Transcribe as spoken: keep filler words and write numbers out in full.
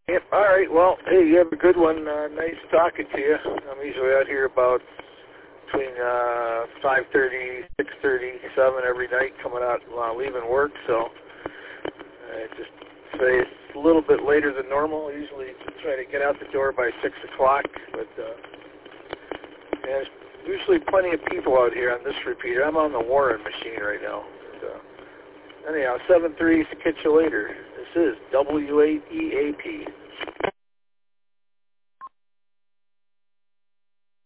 Yep. All right. Well, hey, you have a good one. Uh, nice talking to you. I'm usually out here about between uh, five thirty, six thirty, seven every night, coming out uh, leaving work. So I just say it's a little bit later than normal. I usually try to get out the door by six o'clock, but uh, yeah, there's usually plenty of people out here on this repeater. I'm on the Warren machine right now. But, uh, anyhow, seven three. Catch you later. This is W eight E A P.